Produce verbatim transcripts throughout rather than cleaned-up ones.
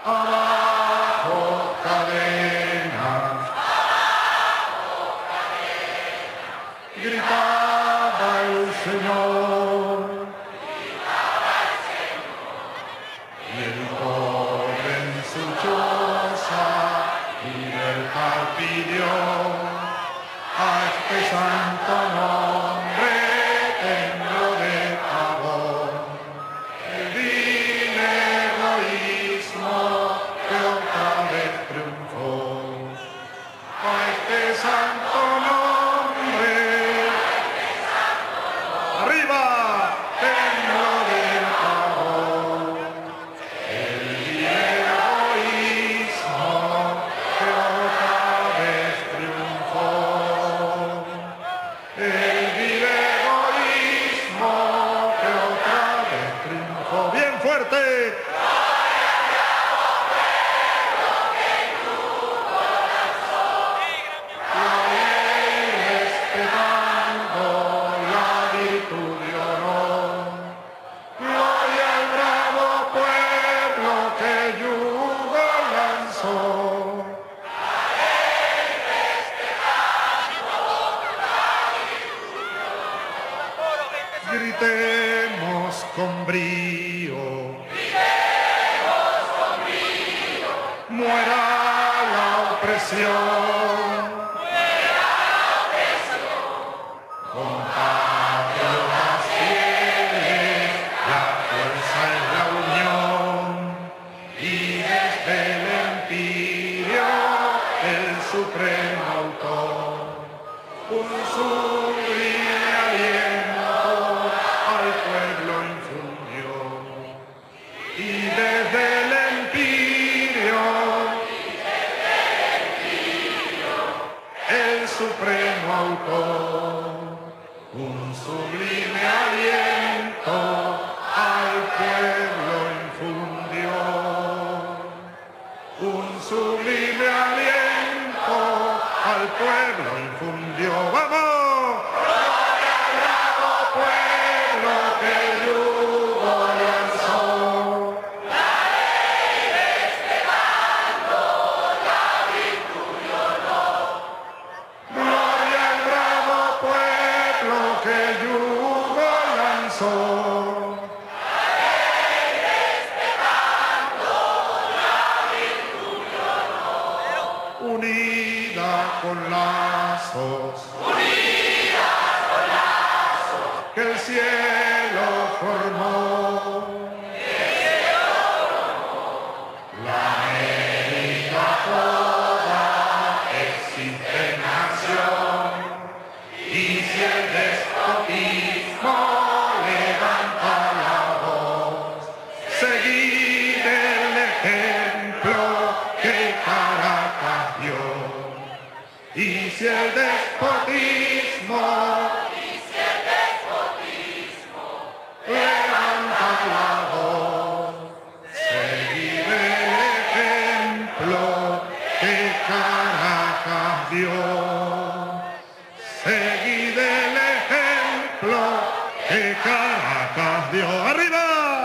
abajo cadenas, gritaba el Señor, y el pobre en su choza libertad pidió a este santo nombre, templo de Tabor. El vil egoísmo que otra vez triunfó, a este santo nombre, arriba, templo de Tabor. El vil egoísmo que otra vez triunfó, el vil egoísmo que otra vez triunfó. Bien fuerte. La ley respetando la virtud y honor. Gloria al bravo pueblo que yugo lanzó. Gritemos con brío, muera la opresión, compatriotas fieles, la fuerza es la unión, y desde el empirio el supremo autor, un sublime aliento al pueblo infundió, y desde el empirio el supremo autor, un sublime aliento al pueblo infundió, un sublime aliento al pueblo infundió. ¡Vamos! Pueblo que el yugo lanzó, la ley respetando la virtud y honor. Gloria al bravo pueblo que el yugo lanzó, la ley respetando la virtud y honor. Unida con lazos, que el cielo formó, la América toda existe nación, y si el despotismo levanta la voz, seguid el ejemplo que Caracas dio, y si el despotismo levanta la voz, seguid el ejemplo que Caracas dio, seguid el ejemplo que Caracas dio. ¡Arriba!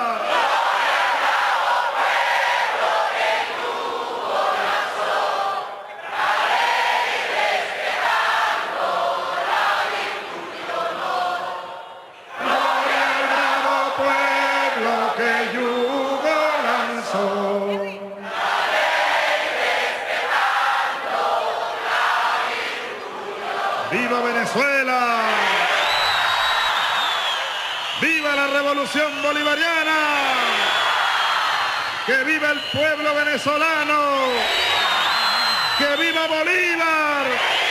Que el yugo lanzó, la ley respetando la virtud. ¡Viva Venezuela! ¡Viva la revolución bolivariana! ¡Que viva el pueblo venezolano! ¡Que viva Bolívar!